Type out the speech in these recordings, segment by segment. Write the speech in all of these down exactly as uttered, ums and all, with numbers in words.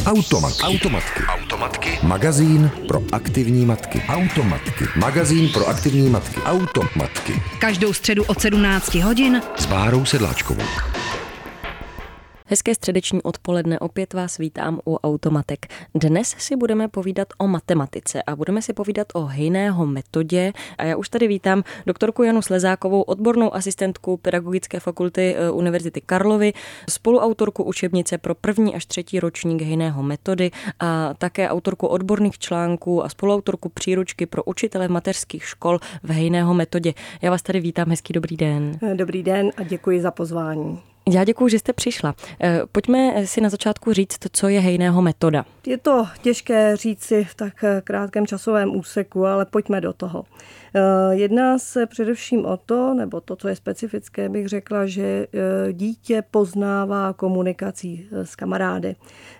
Automatky. Automatky. Automatky. Magazín pro aktivní matky. Automatky. Magazín pro aktivní matky. Automatky. Každou středu od sedmnácti hodin s Bárou Sedláčkovou. Hezké středeční odpoledne, opět vás vítám u Automatek. Dnes si budeme povídat o matematice a budeme si povídat o Hejného metodě. A já už tady vítám doktorku Janu Slezákovou, odbornou asistentku Pedagogické fakulty Univerzity Karlovy, spoluautorku učebnice pro první až třetí ročník Hejného metody a také autorku odborných článků a spoluautorku příručky pro učitele mateřských škol v Hejného metodě. Já vás tady vítám, hezký dobrý den. Dobrý den a děkuji za pozvání. Já děkuji, že jste přišla. Pojďme si na začátku říct, co je Hejného metoda. Je to těžké říci v tak krátkém časovém úseku, ale pojďme do toho. Jedná se především o to, nebo to, co je specifické, bych řekla, že dítě poznává komunikací s kamarády.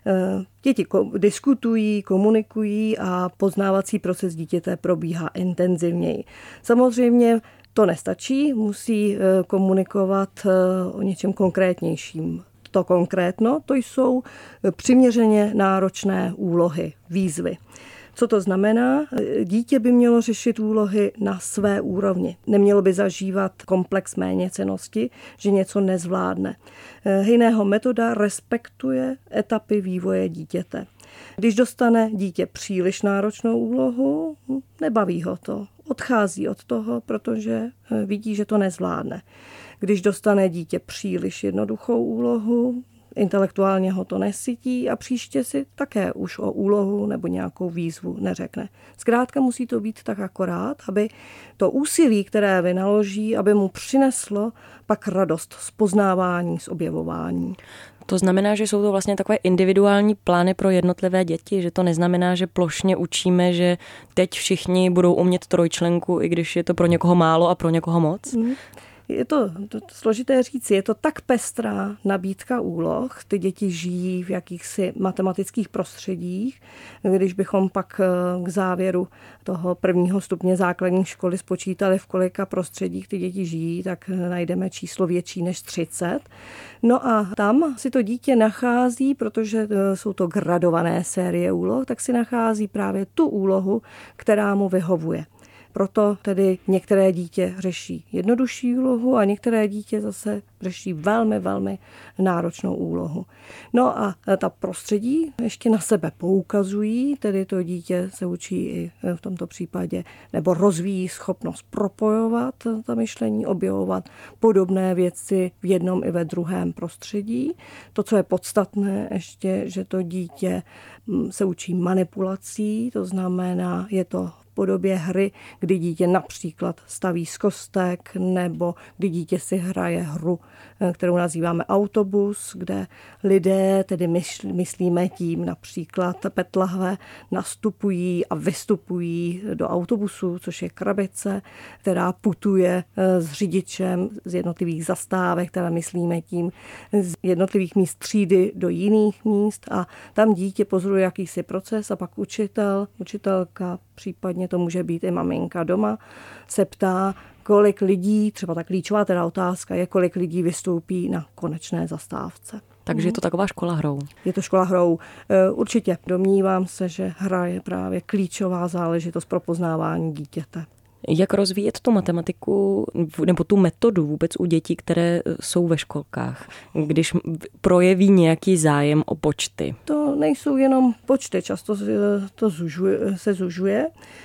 Děti diskutují, komunikují a poznávací proces dítěte probíhá intenzivněji. Samozřejmě to nestačí, musí komunikovat o něčem konkrétnějším. To konkrétno, to jsou přiměřeně náročné úlohy, výzvy. Co to znamená? Dítě by mělo řešit úlohy na své úrovni. Nemělo by zažívat komplex méněcennosti, že něco nezvládne. Hejného metoda respektuje etapy vývoje dítěte. Když dostane dítě příliš náročnou úlohu, nebaví ho to. Odchází od toho, protože vidí, že to nezvládne. Když dostane dítě příliš jednoduchou úlohu, intelektuálně ho to nesytí a příště si také už o úlohu nebo nějakou výzvu neřekne. Zkrátka musí to být tak akorát, aby to úsilí, které vynaloží, aby mu přineslo pak radost z poznávání, z objevování. To znamená, že jsou to vlastně takové individuální plány pro jednotlivé děti, že to neznamená, že plošně učíme, že teď všichni budou umět trojčlenku, i když je to pro někoho málo a pro někoho moc? Mm. Je to, to složité říci, je to tak pestrá nabídka úloh, ty děti žijí v jakýchsi matematických prostředích. Když bychom pak k závěru toho prvního stupně základní školy spočítali, v kolika prostředích ty děti žijí, tak najdeme číslo větší než třicet. No a tam si to dítě nachází, protože jsou to gradované série úloh, tak si nachází právě tu úlohu, která mu vyhovuje. Proto tedy některé dítě řeší jednodušší úlohu a některé dítě zase řeší velmi, velmi náročnou úlohu. No a ta prostředí ještě na sebe poukazují, tedy to dítě se učí i v tomto případě, nebo rozvíjí schopnost propojovat ta myšlení, objevovat podobné věci v jednom i ve druhém prostředí. To, co je podstatné ještě, že to dítě se učí manipulací, to znamená, je to v podobě hry, kdy dítě například staví z kostek nebo kdy dítě si hraje hru, kterou nazýváme autobus, kde lidé, tedy myslíme tím například petlahve, nastupují a vystupují do autobusu, což je krabice, která putuje s řidičem z jednotlivých zastávek, které myslíme tím z jednotlivých míst třídy do jiných míst a tam dítě pozoruje jakýsi proces a pak učitel, učitelka, případně to může být i maminka doma, se ptá, kolik lidí, třeba ta klíčová teda otázka je, kolik lidí vystoupí na konečné zastávce. Takže je to taková škola hrou. Je to škola hrou. Určitě domnívám se, že hra je právě klíčová záležitost pro poznávání dítěte. Jak rozvíjet tu matematiku nebo tu metodu vůbec u dětí, které jsou ve školkách, když projeví nějaký zájem o počty? To nejsou jenom počty, často to zužuje, se zužuje.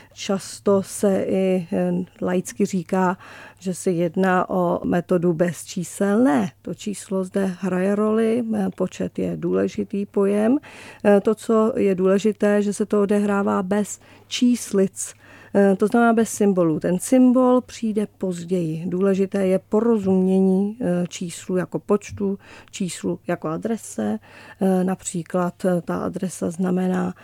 Často se i laicky říká, že se jedná o metodu bezčíselné. To číslo zde hraje roli, počet je důležitý pojem. To, co je důležité, že se to odehrává bez číslic. To znamená bez symbolů. Ten symbol přijde později. Důležité je porozumění číslu jako počtu, číslu jako adrese. Například ta adresa znamená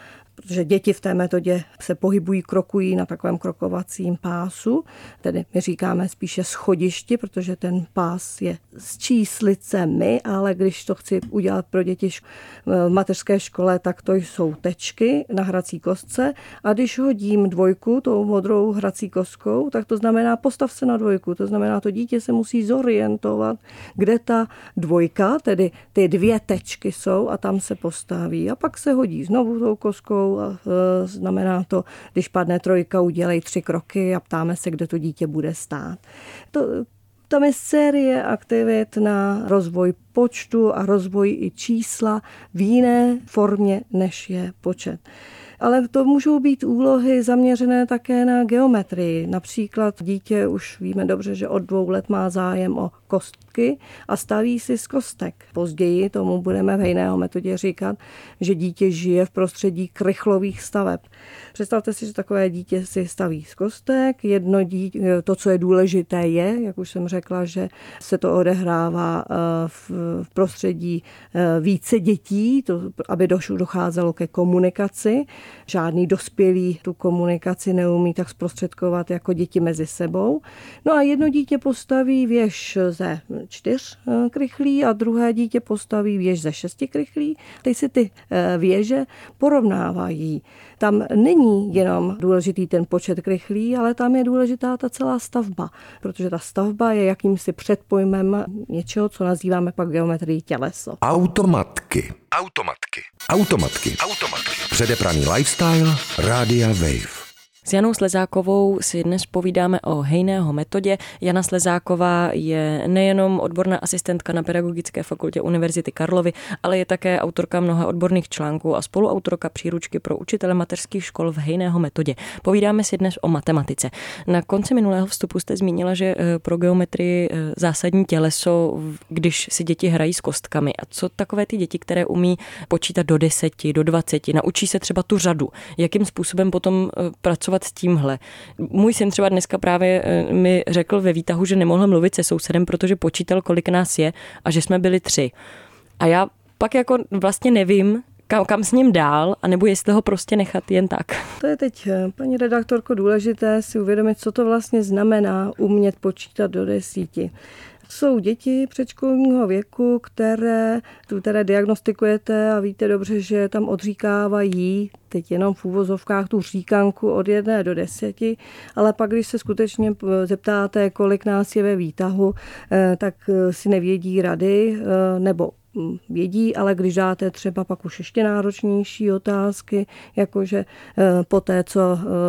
protože děti v té metodě se pohybují, krokují na takovém krokovacím pásu, tedy my říkáme spíše schodišti, protože ten pás je s číslicemi, ale když to chci udělat pro děti v mateřské škole, tak to jsou tečky na hrací kostce a když hodím dvojku tou modrou hrací kostkou, tak to znamená postav se na dvojku, to znamená to dítě se musí zorientovat, kde ta dvojka, tedy ty dvě tečky jsou a tam se postaví a pak se hodí znovu tou kostkou a e, znamená to, když padne trojka, udělej tři kroky a ptáme se, kde to dítě bude stát. To, tam je série aktivit na rozvoj počtu a rozvoj i čísla v jiné formě, než je počet. Ale to můžou být úlohy zaměřené také na geometrii. Například dítě už víme dobře, že od dvou let má zájem o kostky a staví si z kostek. Později tomu budeme v Hejného metodě říkat, že dítě žije v prostředí krychlových staveb. Představte si, že takové dítě si staví z kostek. Jedno dítě, to, co je důležité, je, jak už jsem řekla, že se to odehrává v prostředí více dětí, to, aby docházelo ke komunikaci. Žádný dospělý tu komunikaci neumí tak zprostředkovat jako děti mezi sebou. No a jedno dítě postaví věž ze čtyř krychlí a druhé dítě postaví věž ze šesti krychlí. Teď si ty věže porovnávají. Tam není jenom důležitý ten počet krychlí, ale tam je důležitá ta celá stavba, protože ta stavba je jakýmsi předpojmem něčeho, co nazýváme pak geometrii těleso. Automatky. Automatky. Automatky. Automatky. Předepraný lifestyle Rádia Wave. S Janou Slezákovou si dnes povídáme o Hejného metodě. Jana Slezáková je nejenom odborná asistentka na Pedagogické fakultě Univerzity Karlovy, ale je také autorka mnoha odborných článků a spoluautorka příručky pro učitele mateřských škol v Hejného metodě. Povídáme si dnes o matematice. Na konci minulého vstupu jste zmínila, že pro geometrii zásadní těleso, když si děti hrají s kostkami. A co takové ty děti, které umí počítat do deseti, do dvaceti, naučí se třeba tu řadu? Jakým způsobem potom pracovat s tímhle? Můj syn třeba dneska právě mi řekl ve výtahu, že nemohl mluvit se sousedem, protože počítal, kolik nás je a že jsme byli tři. A já pak jako vlastně nevím, kam, kam s ním dál, anebo jestli ho prostě nechat jen tak. To je teď, paní redaktorko, důležité si uvědomit, co to vlastně znamená umět počítat do desíti. Jsou děti předškolního věku, které, které diagnostikujete a víte dobře, že tam odříkávají, teď jenom v úvozovkách, tu říkanku od jedné do deseti, ale pak, když se skutečně zeptáte, kolik nás je ve výtahu, tak si nevědí rady, nebo vědí, ale když dáte třeba pak už ještě náročnější otázky, jakože po té, co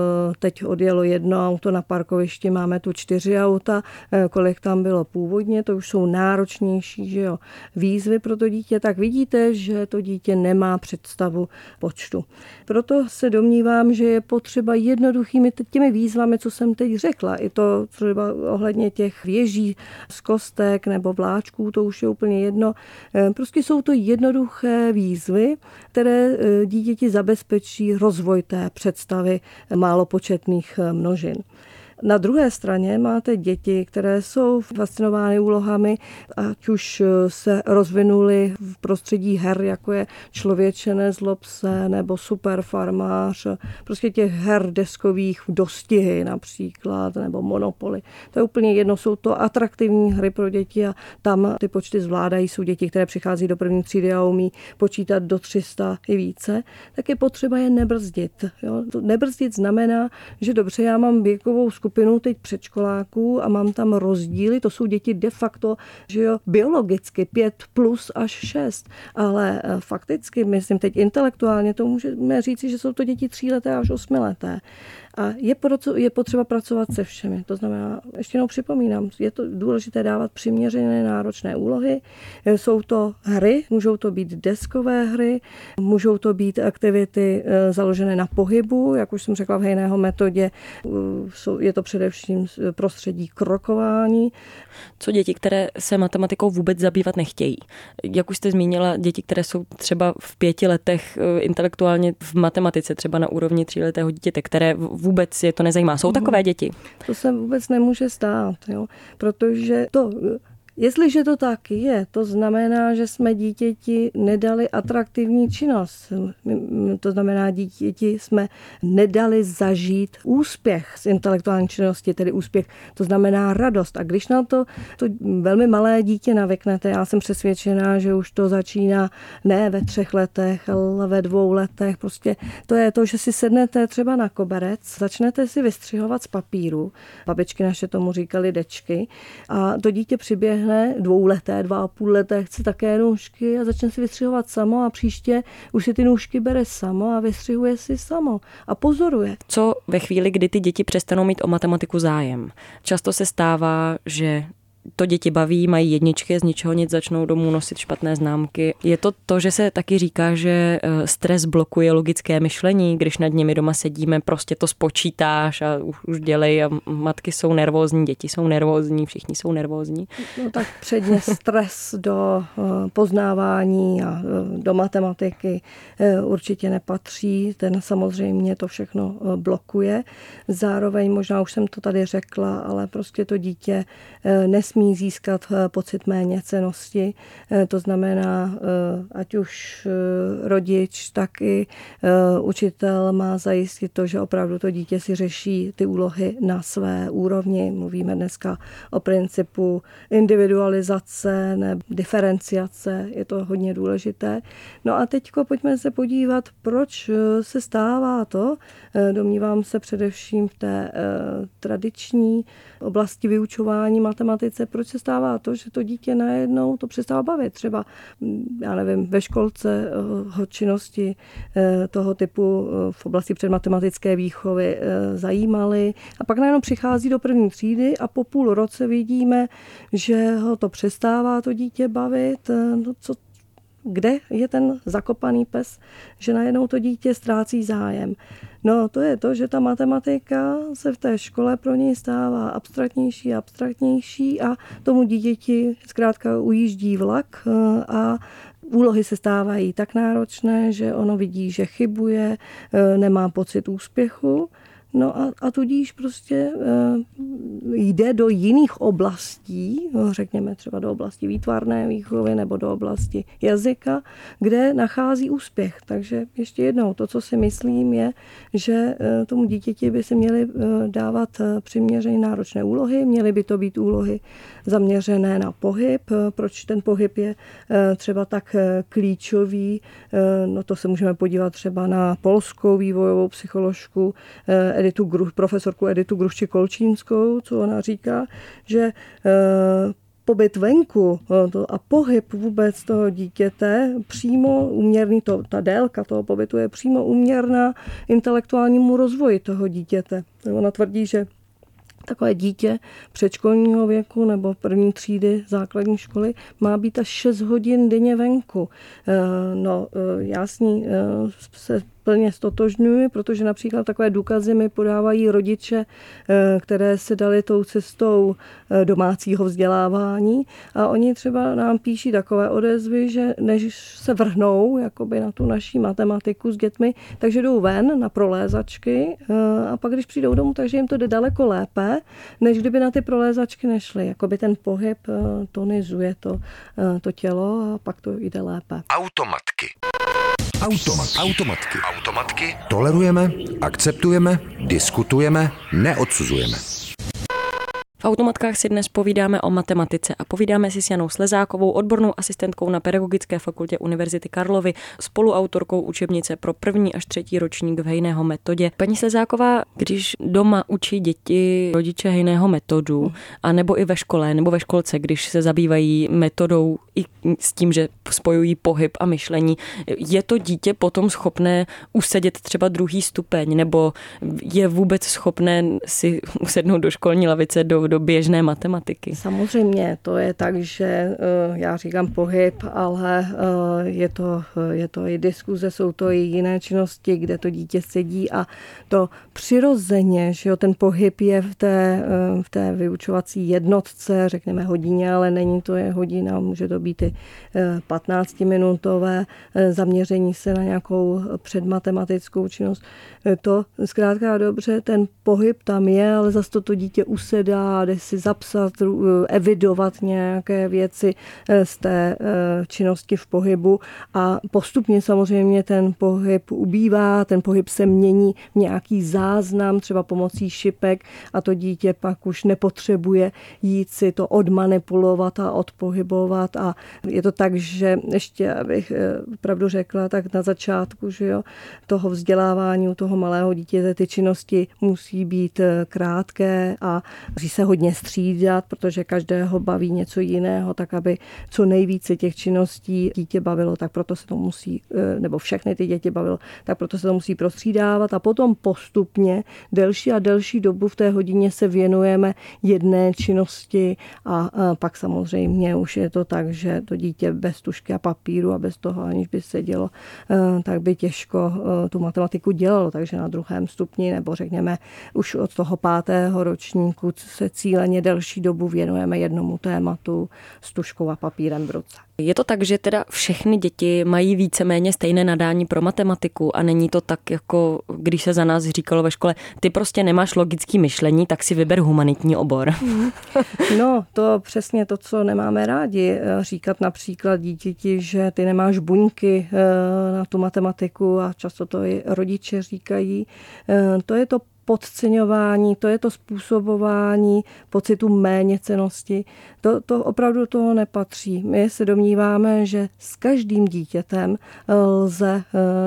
teď odjelo jedno auto na parkovišti, máme tu čtyři auta, kolik tam bylo původně, to už jsou náročnější, že jo, výzvy pro to dítě, tak vidíte, že to dítě nemá představu počtu. Proto se domnívám, že je potřeba jednoduchými těmi výzvami, co jsem teď řekla, i to třeba ohledně těch věží z kostek nebo vláčků, to už je úplně jedno. Prostě jsou to jednoduché výzvy, které dítěti zabezpečí rozvoj té představy málopočetných množin. Na druhé straně máte děti, které jsou fascinovány úlohami, ať už se rozvinuly v prostředí her, jako je Člověče nezlob se, nebo Superfarmář, prostě těch her deskových, Dostihy například, nebo Monopoly. To je úplně jedno, jsou to atraktivní hry pro děti a tam ty počty zvládají. Jsou děti, které přichází do první třídy a umí počítat do tři sta i více, tak je potřeba je nebrzdit. Jo? To nebrzdit znamená, že dobře, já mám věkovou skupinu teď předškoláků a mám tam rozdíly, to jsou děti de facto, že jo, biologicky pět plus až šest, ale fakticky, myslím teď intelektuálně, to můžeme říci, že jsou to děti tříleté až osmileté. A je, je potřeba pracovat se všemi. To znamená, ještě jednou připomínám, je to důležité dávat přiměřené náročné úlohy. Jsou to hry, můžou to být deskové hry, můžou to být aktivity založené na pohybu, jak už jsem řekla v Hejného metodě, je to především prostředí krokování. Co děti, které se matematikou vůbec zabývat nechtějí? Jak už jste zmínila, děti, které jsou třeba v pěti letech intelektuálně v matematice, třeba na úrovni tříletého dítěte, které vůbec je to nezajímá. Jsou takové děti? To se vůbec nemůže stát, jo? Protože to Jestliže to tak je, to znamená, že jsme dítěti nedali atraktivní činnost. To znamená, dítěti jsme nedali zažít úspěch z intelektuální činnosti, tedy úspěch, to znamená radost. A když na to, to velmi malé dítě navyknete, já jsem přesvědčená, že už to začíná ne ve třech letech, ale ve dvou letech. Prostě to je to, že si sednete třeba na koberec, začnete si vystřihovat z papíru. Babičky naše tomu říkaly dečky. A to dítě přiběhne dvouleté, dva a půl leté, chce také nůžky a začne si vystřihovat samo a příště už si ty nůžky bere samo a vystřihuje si samo a pozoruje. Co ve chvíli, kdy ty děti přestanou mít o matematiku zájem? Často se stává, že to děti baví, mají jedničky, z ničeho nic začnou domů nosit špatné známky. Je to to, že se taky říká, že stres blokuje logické myšlení, když nad nimi doma sedíme, prostě to spočítáš a už, už dělej a matky jsou nervózní, děti jsou nervózní, všichni jsou nervózní. No tak předně stres do poznávání a do matematiky určitě nepatří, ten samozřejmě to všechno blokuje. Zároveň, možná už jsem to tady řekla, ale prostě to dítě nesmí smí získat pocit méněcennosti. To znamená, ať už rodič, tak i učitel má zajistit to, že opravdu to dítě si řeší ty úlohy na své úrovni. Mluvíme dneska o principu individualizace nebo diferenciace, je to hodně důležité. No a teďko pojďme se podívat, proč se stává to, domnívám se především v té tradiční oblasti vyučování matematice, proč se stává to, že to dítě najednou to přestává bavit. Třeba, já nevím, ve školce ho činnosti toho typu v oblasti předmatematické výchovy zajímaly a pak najednou přichází do první třídy a po půl roce vidíme, že ho to přestává to dítě bavit. No, co, kde je ten zakopaný pes, že najednou to dítě ztrácí zájem. No to je to, že ta matematika se v té škole pro něj stává abstraktnější a abstraktnější a tomu dítěti zkrátka ujíždí vlak a úlohy se stávají tak náročné, že ono vidí, že chybuje, nemá pocit úspěchu. No a, a tudíž prostě e, jde do jiných oblastí, řekněme třeba do oblasti výtvarné výchovy nebo do oblasti jazyka, kde nachází úspěch. Takže ještě jednou, to, co si myslím, je, že e, tomu dítěti by se měly e, dávat přiměřeně náročné úlohy, měly by to být úlohy zaměřené na pohyb. Proč ten pohyb je e, třeba tak e, klíčový, e, no to se můžeme podívat třeba na polskou vývojovou psycholožku e, Editu, profesorku Editu Grušči-Kolčínskou, co ona říká, že e, pobyt venku to, a pohyb vůbec toho dítěte přímo úměrný, to, ta délka toho pobytu je přímo úměrná intelektuálnímu rozvoji toho dítěte. Ona tvrdí, že takové dítě předškolního věku nebo první třídy základní školy má být až šest hodin denně venku. No, já s ní se plně stotožňuji, protože například takové důkazy mi podávají rodiče, které se dali tou cestou domácího vzdělávání a oni třeba nám píší takové odezvy, že než se vrhnou jakoby na tu naší matematiku s dětmi, takže jdou ven na prolézačky a pak když přijdou domů, takže jim to jde daleko lépe, než kdyby na ty prolézačky nešli. Jakoby ten pohyb tonizuje to, to tělo a pak to jde lépe. Automatky. Automat. Automatky. Automatky. Tolerujeme, akceptujeme, diskutujeme, neodsuzujeme. V Automatkách si dnes povídáme o matematice a povídáme si s Janou Slezákovou, odbornou asistentkou na Pedagogické fakultě Univerzity Karlovy, spoluautorkou učebnice pro první až třetí ročník v Hejného metodě. Paní Slezáková, když doma učí děti rodiče Hejného metodu, a nebo i ve škole, nebo ve školce, když se zabývají metodou i s tím, že spojují pohyb a myšlení, je to dítě potom schopné usedět třeba druhý stupeň, nebo je vůbec schopné si usednout do školní lavice, do do běžné matematiky? Samozřejmě, to je tak, že já říkám pohyb, ale je to, je to i diskuze, jsou to i jiné činnosti, kde to dítě sedí a to přirozeně, že jo, ten pohyb je v té, v té vyučovací jednotce, řekněme hodině, ale není to je hodina, může to být i patnáctiminutové zaměření se na nějakou předmatematickou činnost. To zkrátka dobře, ten pohyb tam je, ale zase to, to dítě usedá základy si zapsat, evidovat nějaké věci z té činnosti v pohybu a postupně samozřejmě ten pohyb ubývá, ten pohyb se mění v nějaký záznam, třeba pomocí šipek a to dítě pak už nepotřebuje jít si to odmanipulovat a odpohybovat a je to tak, že ještě, abych pravdu řekla, tak na začátku, že jo, toho vzdělávání u toho malého dítěte ty činnosti musí být krátké a musí se hodně střídat, protože každého baví něco jiného, tak aby co nejvíce těch činností dítě bavilo, tak proto se to musí, nebo všechny ty děti bavilo, tak proto se to musí prostřídávat a potom postupně delší a delší dobu v té hodině se věnujeme jedné činnosti a pak samozřejmě už je to tak, že to dítě bez tužky a papíru a bez toho, aniž by sedělo, tak by těžko tu matematiku dělalo, takže na druhém stupni nebo řekněme už od toho pátého ročníku se cíleně delší dobu věnujeme jednomu tématu s tužkou a papírem v ruce. Je to tak, že teda všechny děti mají víceméně stejné nadání pro matematiku a není to tak, jako když se za nás říkalo ve škole, ty prostě nemáš logický myšlení, tak si vyber humanitní obor. No, to přesně to, co nemáme rádi. Říkat například dítěti, že ty nemáš buňky na tu matematiku a často to i rodiče říkají. To je to podceňování, to je to způsobování pocitu méněcennosti. To, to opravdu toho nepatří. My se domníváme, že s každým dítětem lze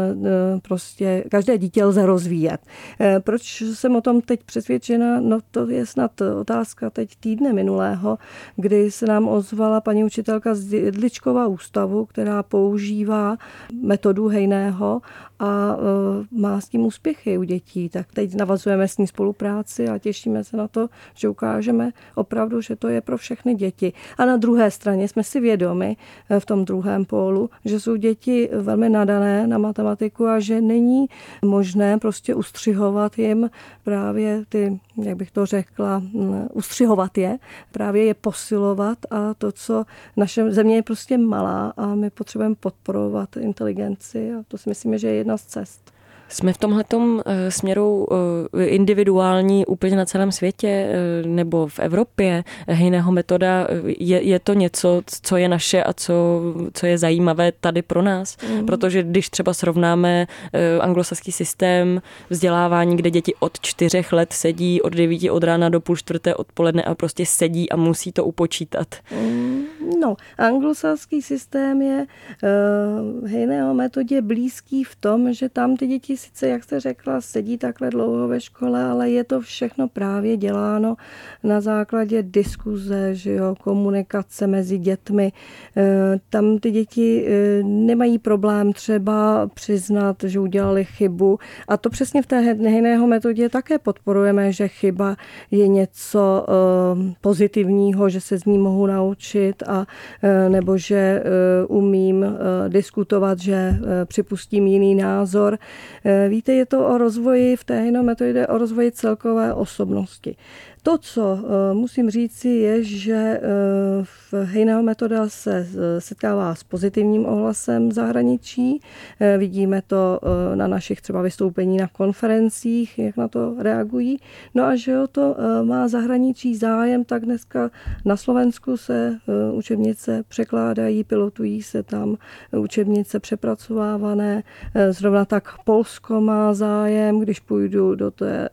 prostě, každé dítě lze rozvíjet. Proč jsem o tom teď přesvědčena? No to je snad otázka teď týdne minulého, kdy se nám ozvala paní učitelka z Jedličkova ústavu, která používá metodu Hejného a má s tím úspěchy u dětí. Tak teď navazujeme s ní spolupráci a těšíme se na to, že ukážeme opravdu, že to je pro všechny děti. A na druhé straně jsme si vědomi v tom druhém pólu, že jsou děti velmi nadané na matematiku a že není možné prostě ustřihovat jim právě ty, jak bych to řekla, ustřihovat je, právě je posilovat a to, co naše země je prostě malá a my potřebujeme podporovat inteligenci a to si myslíme, že je jedna z cest. Jsme v tomhletom směru individuální úplně na celém světě nebo v Evropě? Hejného metoda, je, je to něco, co je naše a co, co je zajímavé tady pro nás? Mm. Protože když třeba srovnáme anglosaský systém vzdělávání, kde děti od čtyřech let sedí od devíti od rána do půl čtvrté odpoledne a prostě sedí a musí to upočítat. Mm. No, anglosaský systém je uh, Hejného metodě blízký v tom, že tam ty děti sice, jak jste řekla, sedí takhle dlouho ve škole, ale je to všechno právě děláno na základě diskuze, že jo, komunikace mezi dětmi. Uh, tam ty děti uh, nemají problém třeba přiznat, že udělali chybu a to přesně v té Hejného metodě také podporujeme, že chyba je něco uh, pozitivního, že se z ní mohu naučit a nebo že umím diskutovat, že připustím jiný názor. Víte, je to o rozvoji, v té Hejného metodě o rozvoji celkové osobnosti. To, co musím říci, je, že v Hejného metoda se setkává s pozitivním ohlasem v zahraničí. Vidíme to na našich třeba vystoupení na konferencích, jak na to reagují. No a že o to má zahraničí zájem, tak dneska na Slovensku se učebnice překládají, pilotují se tam učebnice přepracovávané. Zrovna tak Polsko má zájem, když půjdu do té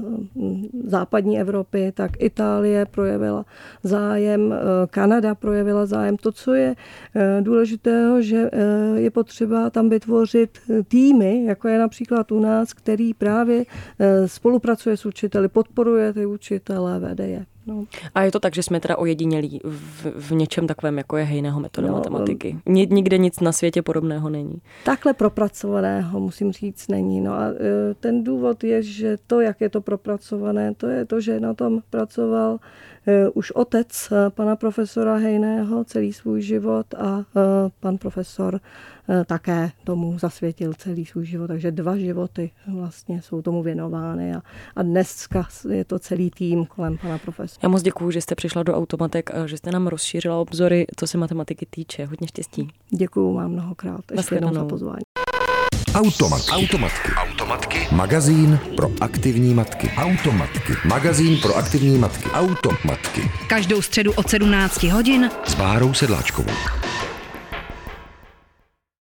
západní Evropy, tak Itálie projevila zájem, Kanada projevila zájem. To, co je důležitého, že je potřeba tam vytvořit týmy, jako je například u nás, který právě spolupracuje s učiteli, podporuje ty učitele, vede je. No. A je to tak, že jsme teda ojedinělí v, v něčem takovém, jako je Hejného metoda no, matematiky. Nikde nic na světě podobného není. Takhle propracovaného, musím říct, není. No a ten důvod je, že to, jak je to propracované, to je to, že na tom pracoval už otec pana profesora Hejného celý svůj život a pan profesor také tomu zasvětil celý svůj život, takže dva životy vlastně jsou tomu věnovány a, a dneska je to celý tým kolem pana profesora. Já moc děkuju, že jste přišla do Automatek a že jste nám rozšířila obzory, co se matematiky týče. Hodně štěstí. Děkuju vám mnohokrát. Ještě jednou za pozvání. Automatky. Automatky. Automatky. Magazín pro aktivní matky. Automatky. Magazín pro aktivní matky. Automatky. Každou středu od sedmnácti hodin s Bárou Sedláčkovou.